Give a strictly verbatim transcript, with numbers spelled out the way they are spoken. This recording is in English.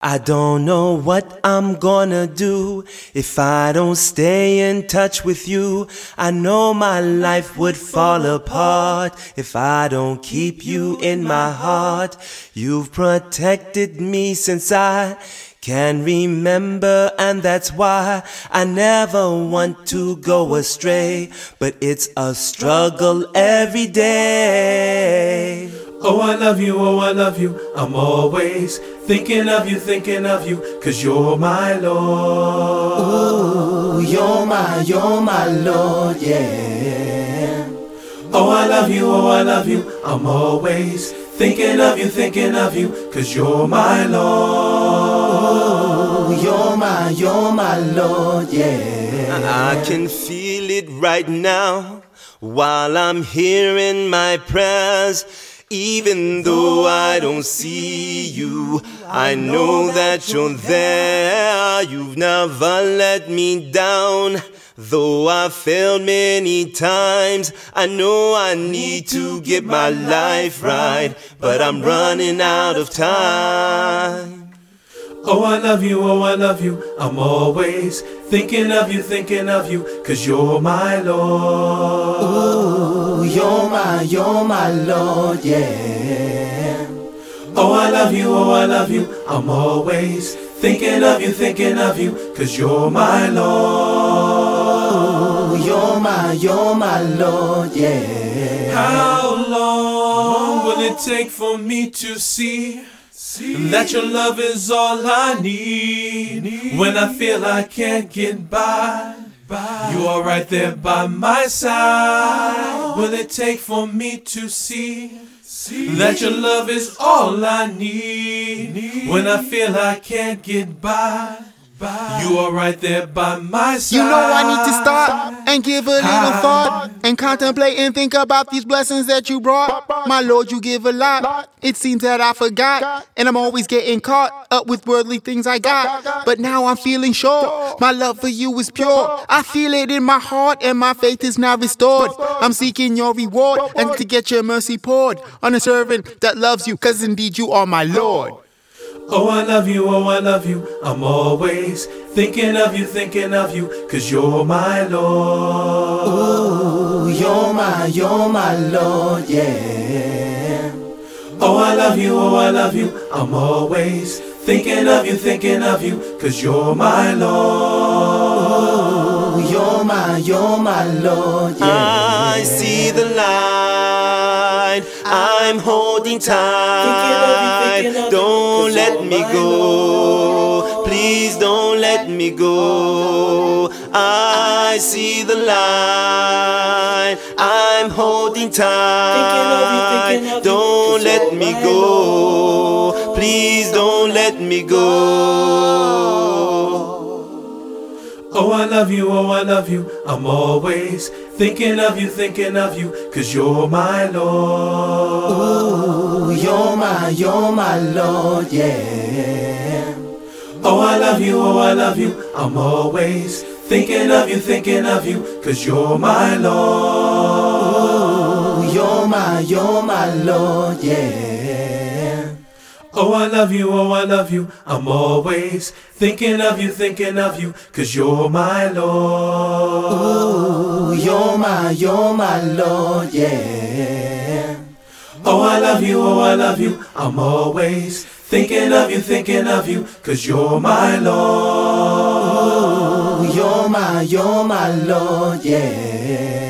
I don't know what I'm gonna do if I don't stay in touch with you. I know my life would fall apart if I don't keep you in my heart. You've protected me since I can remember, and that's why I never want to go astray. But it's a struggle every day. Oh, I love you, oh, I love you. I'm always thinking of you, thinking of you, 'cause you're my Lord. Ooh, you're my, you're my Lord, yeah. Oh, I love you, oh, I love you. I'm always thinking of you, thinking of you, 'cause you're my Lord. Ooh, you're my, you're my Lord, yeah. I can feel it right now while I'm hearing my prayers. Even though I don't see you, I know that you're there. You've never let me down. Though I've failed many times, I know I need to get my life right, but I'm running out of time. Oh, I love you, oh, I love you. I'm always thinking of you, thinking of you, 'cause you're my Lord. Ooh, you're my, you're my Lord, yeah. Oh, I love you, oh, I love you. I'm always thinking of you, thinking of you, 'cause you're my Lord. Ooh, you're my, you're my Lord, yeah. How long will it take for me to see that your love is all I need? When I feel I can't get by, you are right there by my side. Will it take for me to see that your love is all I need? When I feel I can't get by, you are right there by my side. You know I need to stop and give a little thought and contemplate and think about these blessings that you brought. My Lord, you give a lot. It seems that I forgot, and I'm always getting caught up with worldly things I got. But now I'm feeling sure my love for you is pure. I feel it in my heart and my faith is now restored. I'm seeking your reward and to get your mercy poured on a servant that loves you, 'cause indeed you are my Lord. Oh, I love you, oh, I love you. I'm always thinking of you, thinking of you, 'cause you're my Lord. Ooh, you're my, you're my Lord, yeah. Oh, I love you, oh, I love you. I'm always thinking of you, thinking of you, 'cause you're my Lord. Ooh, you're my, you're my Lord, yeah. I see the light, I'm holding tight. Don't let me go, please don't let me go. I see the light, I'm holding tight. Don't let me go, please don't let me go. Oh, I love you, oh, I love you. I'm always thinking of you, thinking of you, 'cause you're my Lord. Ooh, you're my, you're my Lord, yeah. Oh, I love you, oh, I love you. I'm always thinking of you, thinking of you, 'cause you're my Lord. Ooh, you're my, you're my Lord, yeah. Oh, I love you, oh, I love you. I'm always thinking of you, thinking of you, 'cause you're my Lord. Ooh, you're my, you're my Lord, yeah. Oh, I love you, oh, I love you. I'm always thinking of you, thinking of you, 'cause you're my Lord. Ooh, you're my, you're my Lord, yeah.